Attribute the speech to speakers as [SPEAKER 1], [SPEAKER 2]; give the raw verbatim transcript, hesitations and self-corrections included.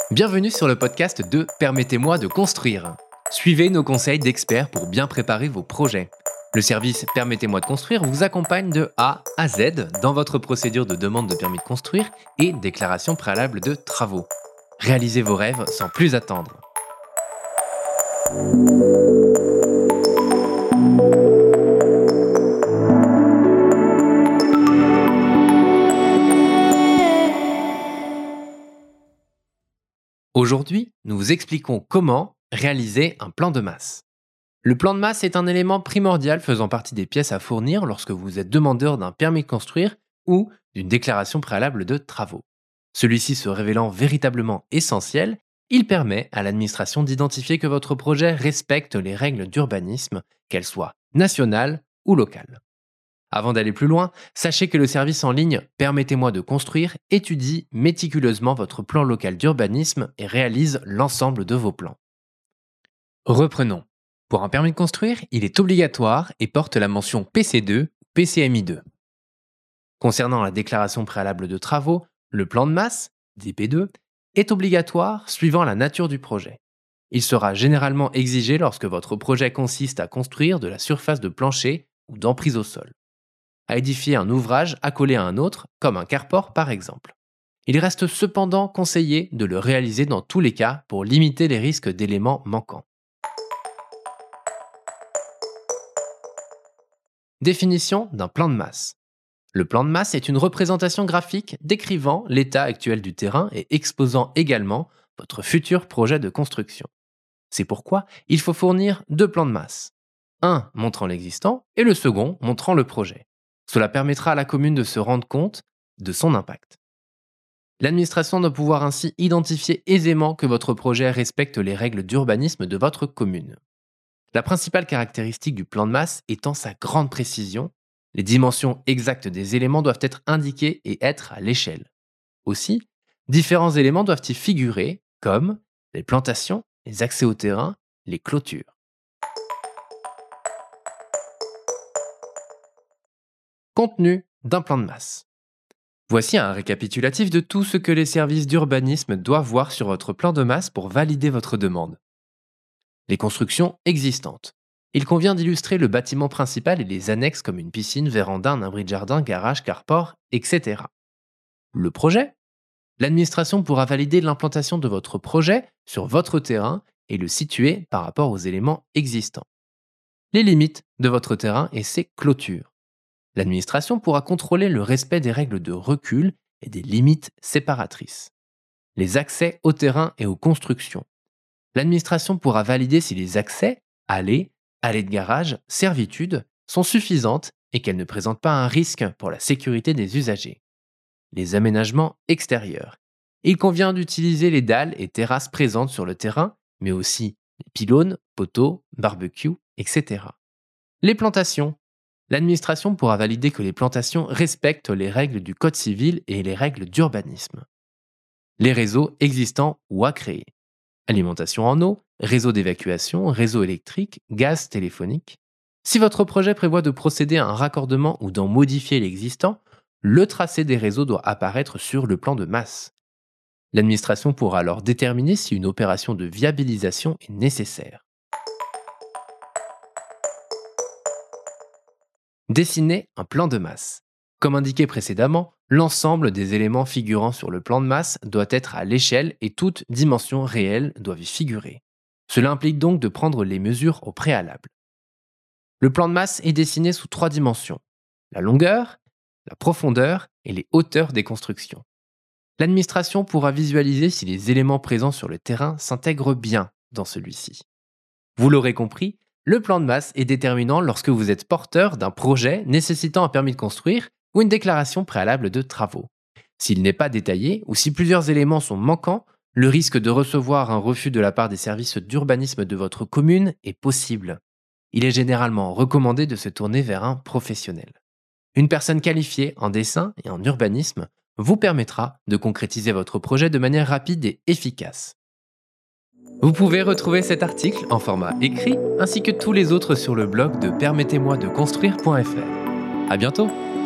[SPEAKER 1] Bienvenue sur le podcast de Permettez-moi de construire. Suivez nos conseils d'experts pour bien préparer vos projets. Le service Permettez-moi de construire vous accompagne de A à Z dans votre procédure de demande de permis de construire et déclaration préalable de travaux. Réalisez vos rêves sans plus attendre. Aujourd'hui, nous vous expliquons comment réaliser un plan de masse. Le plan de masse est un élément primordial faisant partie des pièces à fournir lorsque vous êtes demandeur d'un permis de construire ou d'une déclaration préalable de travaux. Celui-ci se révélant véritablement essentiel, il permet à l'administration d'identifier que votre projet respecte les règles d'urbanisme, qu'elles soient nationales ou locales. Avant d'aller plus loin, sachez que le service en ligne Permettez-moi de construire étudie méticuleusement votre plan local d'urbanisme et réalise l'ensemble de vos plans. Reprenons. Pour un permis de construire, il est obligatoire et porte la mention P C deux ou P C M I deux. Concernant la déclaration préalable de travaux, le plan de masse, D P deux, est obligatoire suivant la nature du projet. Il sera généralement exigé lorsque votre projet consiste à construire de la surface de plancher ou d'emprise au sol, à édifier un ouvrage accolé à un autre, comme un carport par exemple. Il reste cependant conseillé de le réaliser dans tous les cas pour limiter les risques d'éléments manquants. Définition d'un plan de masse. Le plan de masse est une représentation graphique décrivant l'état actuel du terrain et exposant également votre futur projet de construction. C'est pourquoi il faut fournir deux plans de masse. Un montrant l'existant et le second montrant le projet. Cela permettra à la commune de se rendre compte de son impact. L'administration doit pouvoir ainsi identifier aisément que votre projet respecte les règles d'urbanisme de votre commune. La principale caractéristique du plan de masse étant sa grande précision, les dimensions exactes des éléments doivent être indiquées et être à l'échelle. Aussi, différents éléments doivent y figurer, comme les plantations, les accès au terrain, les clôtures. Contenu d'un plan de masse. Voici un récapitulatif de tout ce que les services d'urbanisme doivent voir sur votre plan de masse pour valider votre demande. Les constructions existantes. Il convient d'illustrer le bâtiment principal et les annexes comme une piscine, véranda, un abri de jardin, garage, carport, et cetera. Le projet. L'administration pourra valider l'implantation de votre projet sur votre terrain et le situer par rapport aux éléments existants. Les limites de votre terrain et ses clôtures. L'administration pourra contrôler le respect des règles de recul et des limites séparatrices. Les accès au terrain et aux constructions. L'administration pourra valider si les accès, allées, allées de garage, servitudes, sont suffisantes et qu'elles ne présentent pas un risque pour la sécurité des usagers. Les aménagements extérieurs. Il convient d'utiliser les dalles et terrasses présentes sur le terrain, mais aussi les pylônes, poteaux, barbecues, et cetera. Les plantations. L'administration pourra valider que les plantations respectent les règles du Code civil et les règles d'urbanisme. Les réseaux existants ou à créer. Alimentation en eau, réseau d'évacuation, réseau électrique, gaz téléphonique. Si votre projet prévoit de procéder à un raccordement ou d'en modifier l'existant, le tracé des réseaux doit apparaître sur le plan de masse. L'administration pourra alors déterminer si une opération de viabilisation est nécessaire. Dessiner un plan de masse. Comme indiqué précédemment, l'ensemble des éléments figurant sur le plan de masse doit être à l'échelle et toutes dimensions réelles doivent y figurer. Cela implique donc de prendre les mesures au préalable. Le plan de masse est dessiné sous trois dimensions: la longueur, la profondeur et les hauteurs des constructions. L'administration pourra visualiser si les éléments présents sur le terrain s'intègrent bien dans celui-ci. Vous l'aurez compris, le plan de masse est déterminant lorsque vous êtes porteur d'un projet nécessitant un permis de construire ou une déclaration préalable de travaux. S'il n'est pas détaillé ou si plusieurs éléments sont manquants, le risque de recevoir un refus de la part des services d'urbanisme de votre commune est possible. Il est généralement recommandé de se tourner vers un professionnel. Une personne qualifiée en dessin et en urbanisme vous permettra de concrétiser votre projet de manière rapide et efficace. Vous pouvez retrouver cet article en format écrit ainsi que tous les autres sur le blog de permettez moi de construire point f r. À bientôt!